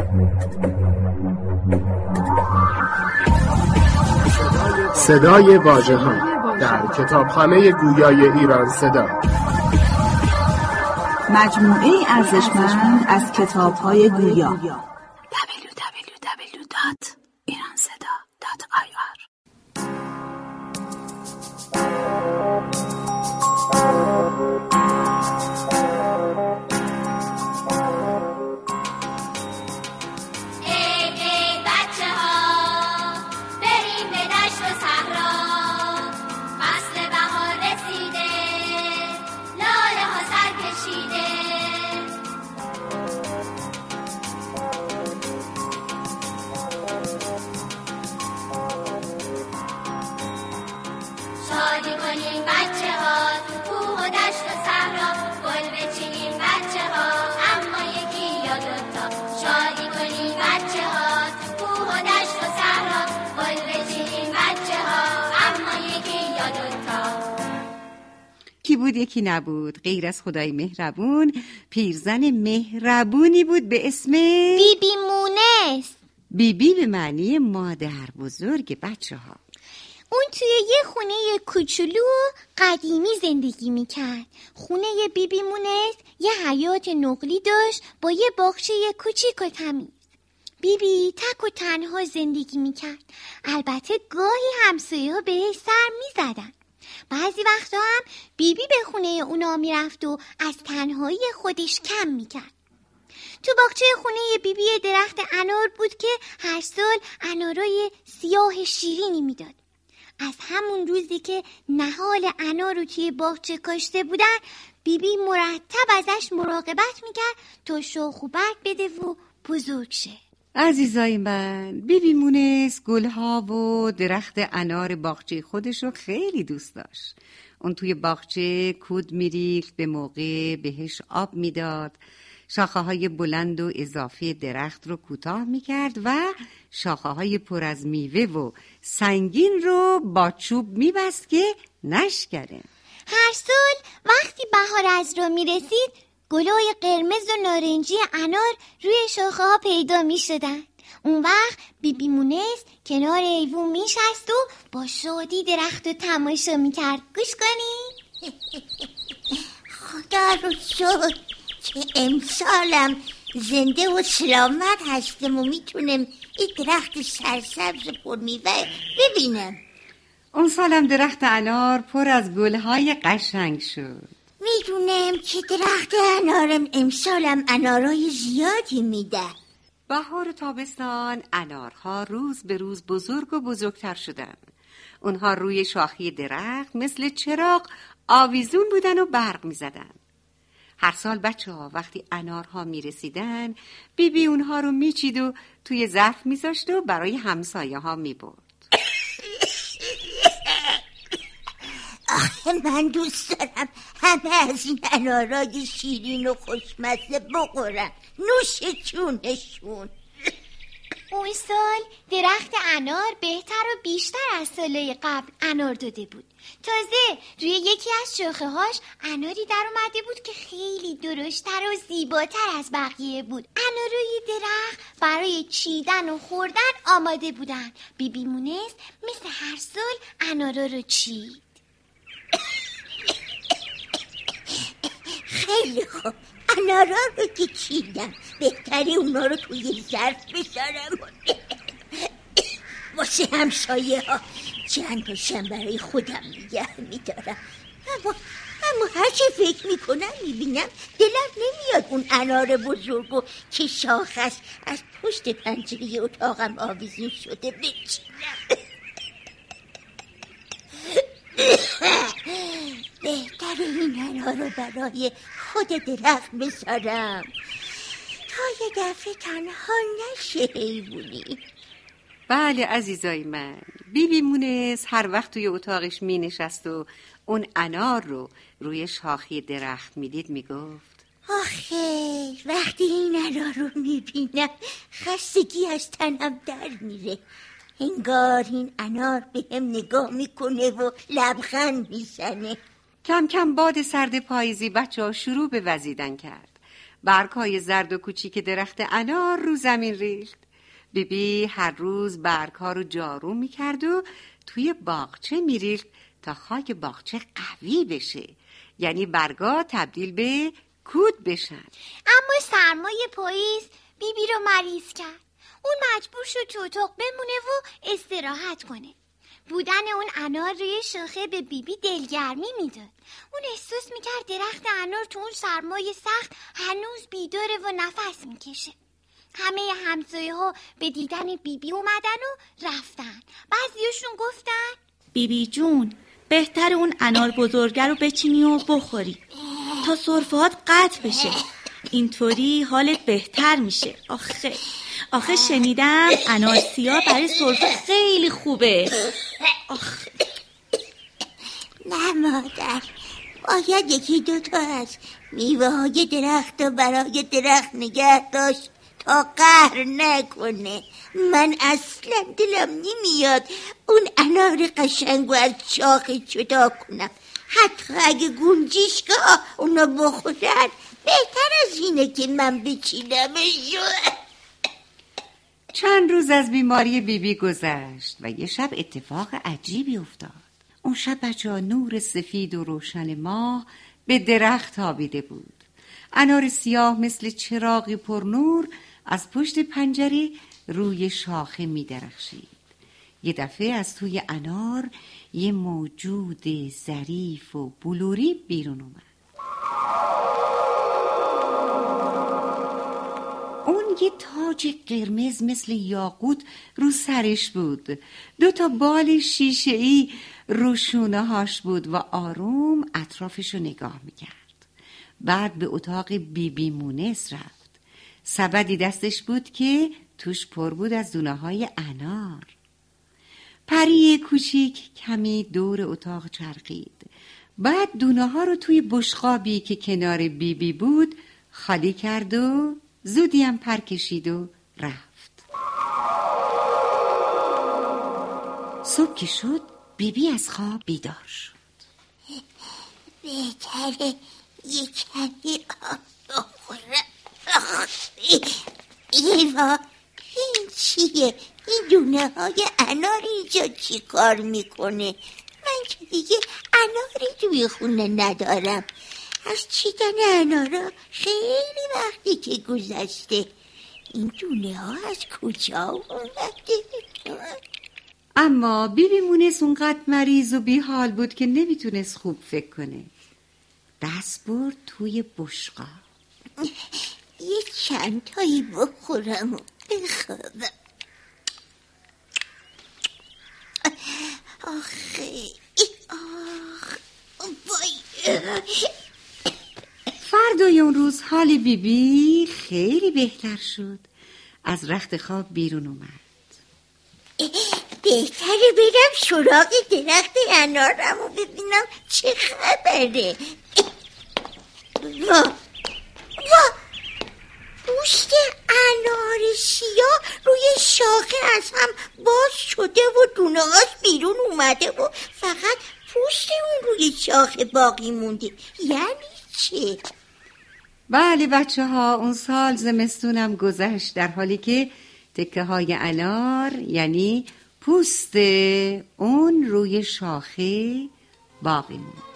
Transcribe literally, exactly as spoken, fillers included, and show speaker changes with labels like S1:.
S1: صدای واژه‌ها در کتابخانه گویای ایران صدا،
S2: مجموعه ارزشمند از کتاب‌های گویا.
S3: دبلیو دبلیو دبلیو دات ایران صدا دات آی آر.
S4: کی بود یکی نبود غیر از خدای مهربون. پیرزن مهربونی بود به اسم
S5: بی بی مونس.
S4: بی بی به معنی مادر بزرگ بچه ها.
S5: اون توی یه خونه کوچولو و قدیمی زندگی میکرد. خونه بی بی مونس یه حیاط نقلی داشت با یه باغچه کوچیک و تمیز. بی بی تک و تنها زندگی میکرد. البته گاهی همسایه ها بهش سر میزدن. بعضی وقتا هم بی بی به خونه اونا میرفت و از تنهایی خودش کم میکرد. تو باغچه خونه بی بی درخت انار بود که هر سال انارای سیاه شیرینی میداد. از همون روزی که نهال انار رو توی باغچه کاشته بودن، بی بی مرتب ازش مراقبت میکرد تا شاخ و برگ بده و بزرگ شه.
S4: عزیزای من، بی بی مونس گلها و درخت انار باغچه خودش رو خیلی دوست داشت. اون توی باغچه کود میریخت، به موقع بهش آب میداد، شاخه های بلند و اضافی درخت رو کوتاه میکرد و شاخه های پر از میوه و سنگین رو با چوب میبست که نشکنه.
S5: هر سال وقتی بهار از را میرسید، گلای قرمز و نارنجی انار روی شاخه ها پیدا می شدن. اون وقت بی بی مونس کنار ایوون می شست و با شادی درخت رو تماشا می کرد. گوش کنی؟
S6: خدا رو شکر که امسالم زنده و سلامت هستم و میتونم این درخت سرسبز پر میوه ببینم.
S4: اون سالم درخت انار پر از گلهای قشنگ شد.
S6: میدونم که درخت انارم امسالم انارای زیادی میده.
S4: بهار و تابستان انارها روز به روز بزرگ و بزرگتر شدن. اونها روی شاخه درخت مثل چراغ آویزون بودن و برق میزدن. هر سال بچه ها وقتی انارها میرسیدن، بی بی اونها رو میچید و توی ظرف میذاشت و برای همسایه ها میبرد.
S6: آخه من دوست دارم همه از این انارای شیرین و خوشمزه بخورن. نوش جونشون.
S5: اون سال درخت انار بهتر و بیشتر از سالهای قبل انار داده بود. تازه روی یکی از شاخه هاش اناری در اومده بود که خیلی درشتر و زیباتر از بقیه بود. انارای درخت برای چیدن و خوردن آماده بودن. بی بی مونس مثل هر سال انارا رو چید.
S6: خیلی خوب، انارا رو که چیدم بهتره اونا رو توی ظرف بذارم واسه همسایه ها چند تاشم برای خودم نگه میدارم. اما اما هرچی فکر میکنم میبینم دلم نمیاد اون انار بزرگو که شاخ است از پشت پنجره اتاقم آویزون شده بچینم. بهتر این انار رو برای خود درخت بذارم تا یه دفعه تنها نشه حیوونی.
S4: بله عزیزای من، بی بی مونس هر وقت توی اتاقش می نشست و اون انار رو روی شاخه درخت می دید می گفت
S6: آخه وقتی این انار رو می بینم خستگی از تنم در میره. انگار این انار به هم نگاه میکنه و لبخند میزنه.
S4: کم کم باد سرد پاییزی بچه ها شروع به وزیدن کرد. برگ‌های زرد و کوچیک درخت انار رو زمین ریخت. بیبی هر روز برگ‌ها رو جارو می‌کرد و توی باغچه می‌ریخت تا خاک باغچه قوی بشه، یعنی برگا تبدیل به کود بشن.
S5: اما سرمای پاییز بیبی رو مریض کرد. اون مجبور شد تو اتاق بمونه و استراحت کنه. بودن اون انار روی شاخه به بیبی دلگرمی میداد. اون احساس میکرد درخت انار تو اون سرمای سخت هنوز بیداره و نفس میکشه. همه همسایه ها به دیدن بیبی اومدن و رفتن. بعضیاشون گفتن
S7: بیبی جون، بهتر اون انار بزرگه رو بچینی و بخوری تا سرفهات قطع بشه. اینطوری حالت بهتر میشه. آخه آخه شنیدم انار سیاه برای سرفه خیلی خوبه. آخه
S6: نه مادر، باید یکی دوتا از میوه های درخت و برای درخت نگه داشت تا قهر نکنه. من اصلا دلم نمیاد اون انار قشنگو از شاخه جدا کنم. حتی اگه گنجشکا اونو بخورن بهتر از اینه که من بچینمش.
S4: چند روز از بیماری بیبی گذشت و یه شب اتفاق عجیبی افتاد. اون شب بچه ها نور سفید و روشن ماه به درخت تابیده بود. انار سیاه مثل چراغی پر نور از پشت پنجره روی شاخه می درخشید. یه دفعه از توی انار یه موجود ظریف و بلوری بیرون اومد. اون یه تاج قرمز مثل یاقوت رو سرش بود. دو تا بال شیشه‌ای رو شونه هاش بود و آروم اطرافش رو نگاه میکرد. بعد به اتاق بیبی بی مونس رفت. سبدی دستش بود که توش پر بود از دونه های انار. پری کوچیک کمی دور اتاق چرخید. بعد دونه ها رو توی بشقابی که کنار بیبی بی بود خالی کرد و زودی هم پر کشید و رفت. صبح که شد بیبی از خواب بیدار شد.
S6: بهتره یه کمی آب بخورم. ایوا، این چیه؟ این دونه های انار اینجا چی کار میکنه؟ من که دیگه اناری توی خونه ندارم. از چیدن انارا خیلی وقتی که گذشته. این دونه ها از کجا اومده؟
S4: اما بیبی مونس اونقدر مریض و بیحال بود که نمیتونست خوب فکر کنه. دست برد توی بشقاب.
S6: یه چند تایی بخورم و بخوابم. آخه آخ وای.
S4: فردای اون روز حال بیبی خیلی بهتر شد. از رخت خواب بیرون اومد.
S6: بهتره برم سراغ درخت انارم و ببینم چه خبره. وا وا، پوست انار سیاه روی شاخه از هم باز شده و دونه‌هاش بیرون اومده و فقط پوست اون روی شاخه باقی مونده. یعنی چه؟
S4: بله بچه ها، اون سال زمستونم گذشت در حالی که تکه های انار یعنی پوست اون روی شاخه باقی موند.